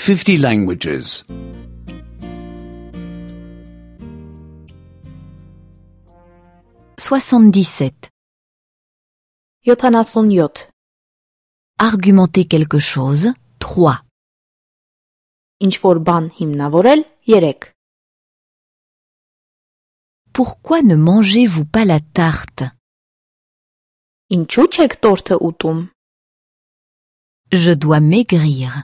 50 languages. 77. 77. Argumenter quelque chose. 3. Ինչ-որ բան հիմնավորել 3. Pourquoi ne mangez-vous pas la tarte? Ինչու չեք տորթը ուտում? Je dois maigrir.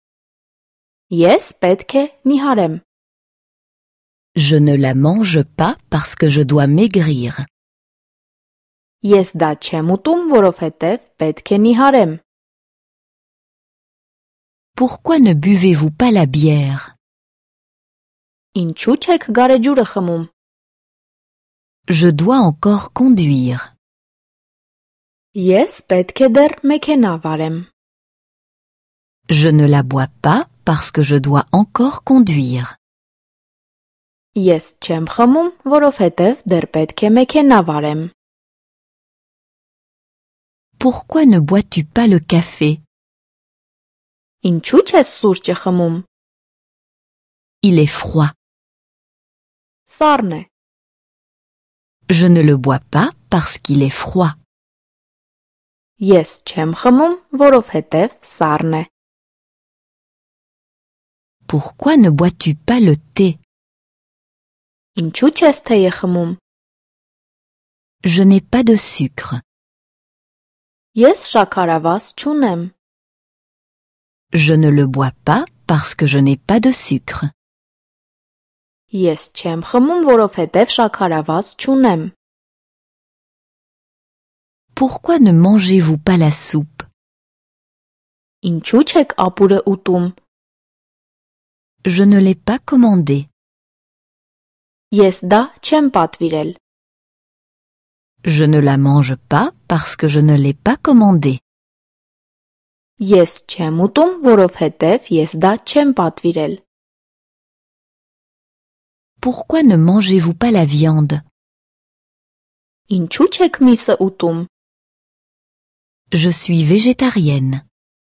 Ես պետք է նիհարեմ։ Je ne la mange pas parce que je dois maigrir. Ես դա չեմ ուտում, որովհետև պետք է նիհարեմ։ Pourquoi ne buvez-vous pas la bière? Ինչու չեք գարեջուրը խմում? Je dois encore conduire. Ես պետք է դեռ մեքենա վարեմ։ Je ne la bois pas parce que je dois encore conduire. Ես չեմ խմում, որովհետև դեռ պետք է մեքենա վարեմ։ Pourquoi ne bois-tu pas le café? Ինչու չես սուրճը խմում? Il est froid. Սառն է։ Je ne le bois pas parce qu'il est froid. Ես չեմ խմում, որովհետև սառն է։ Pourquoi ne bois-tu pas le thé? Ինչու չես թեյը խմում? Je n'ai pas de sucre. Ես շաքարավազ չունեմ։ Je ne le bois pas parce que je n'ai pas de sucre. Ես չեմ խմում, որովհետև շաքարավազ չունեմ։ Pourquoi ne mangez-vous pas la soupe? Ինչու չեք ապուրը ուտում? Je ne l'ai pas commandé. Ես դա չեմ պատվիրել։ Je ne la mange pas parce que je ne l'ai pas commandé. Ես չեմ ուտում, որովհետև ես դա չեմ պատվիրել։ Pourquoi ne mangez-vous pas la viande? Ինչու չեք միսը ուտում? Je suis végétarienne.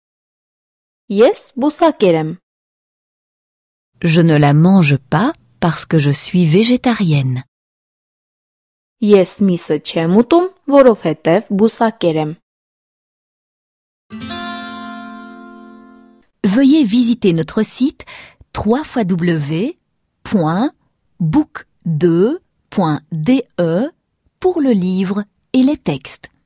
Ես բուսակեր եմ։ Je ne la mange pas parce que je suis végétarienne. Ես միսը չեմ ուտում, որովհետև բուսակեր եմ։ Veuillez visiter notre site www.book2.de pour le livre et les textes.